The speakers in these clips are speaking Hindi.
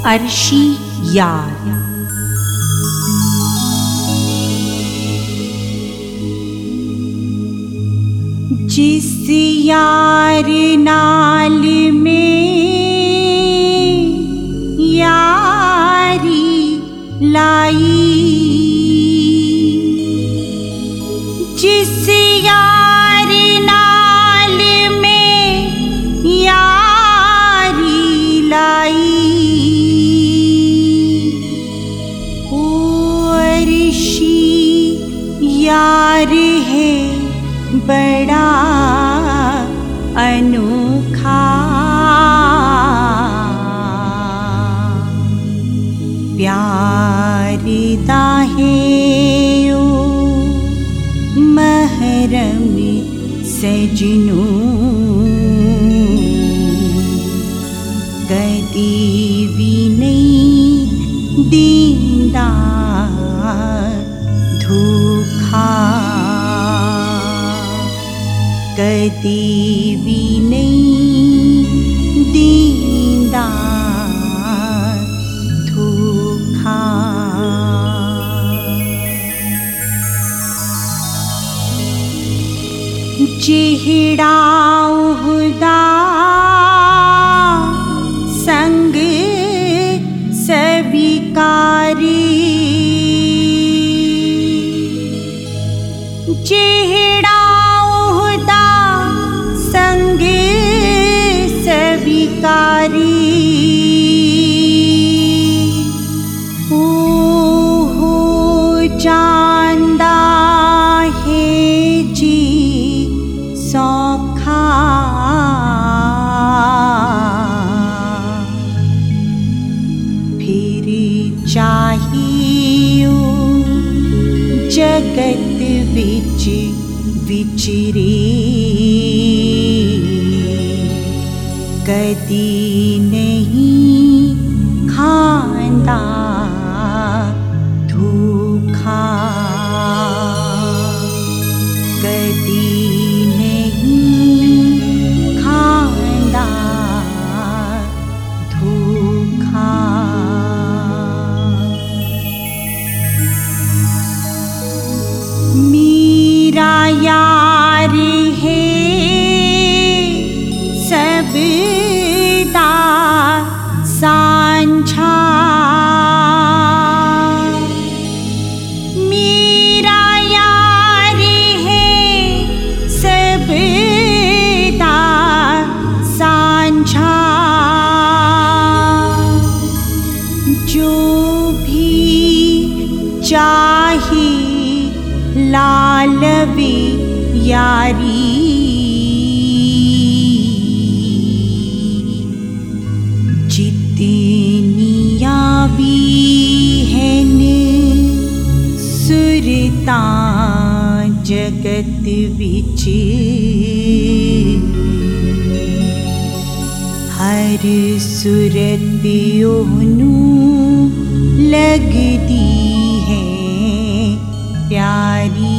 अर्शी यार। जिस यार नाल में यारी लाई, जिस यार नाल में यारी लाई, ओ अर्शी यार है बड़ा अनोखा। प्यार दाहे ओ महरम सजनू, कदी भी नहीं दींदा धोखा, कदी भी नहीं दींदा धोखा। जेहड़ा उहदा संग स्वीकारी, जेहड़ा उहदा संग स्वीकारी, ओ हो जांदा है जी सौखा। फिर चाहियो जगत विच विचरे, कदी नहीं खांदा धोखा, कदी नहीं खांदा धोखा। मेरा यार है सबदा सांझा, मेरा यार है सबदा सांझा। जो भी चाहे लालवी यारी, जितनिया भी हैं सुरतां जगत विच, हर सुरत ओनू लगदी है प्यारी,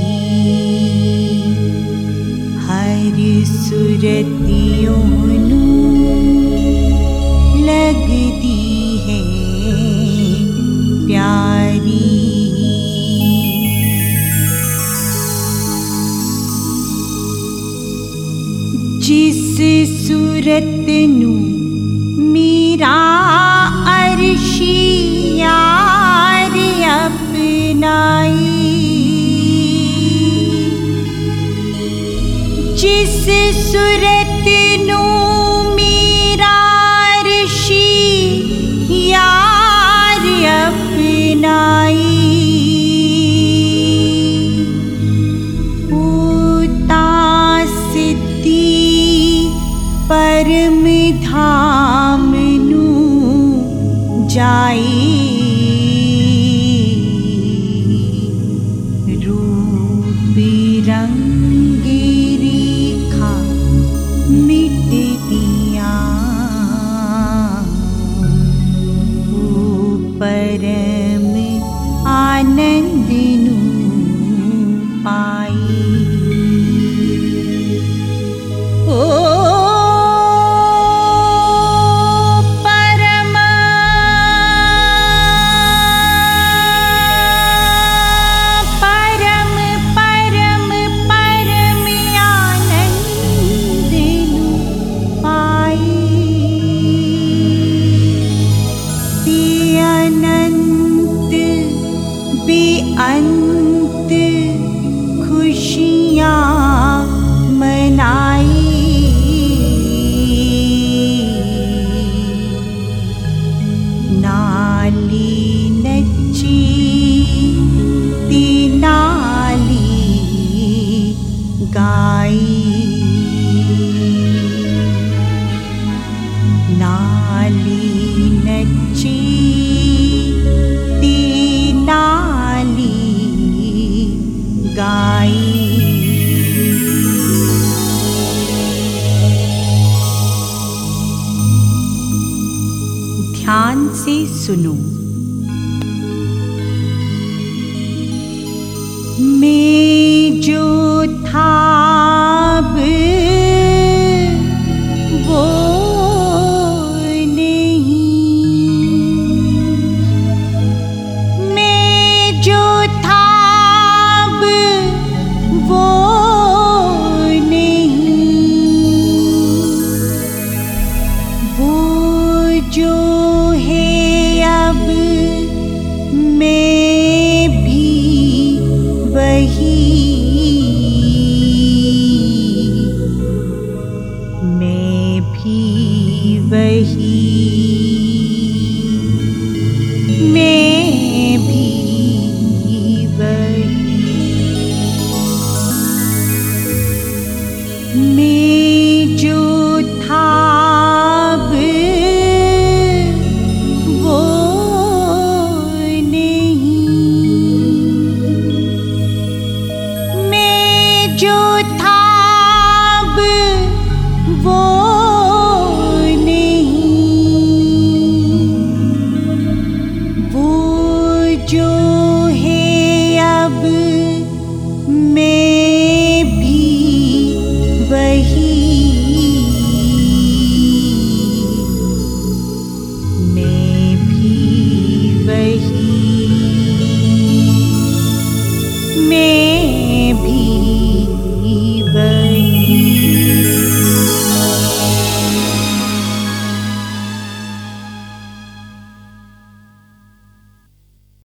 हर सुरत ओनू लगदी है प्यारी। जिस सूरत नू मेरा अर्शी यार अपनाई, जिस सूरत नू मेरा अर्शी यार अपनाई, परम धाम नू जाई, रूप रंग रेखा मिटदियां, ओ परम आनंद नू पाई। ओ परम से सुनो। मैं जो था अब वो जो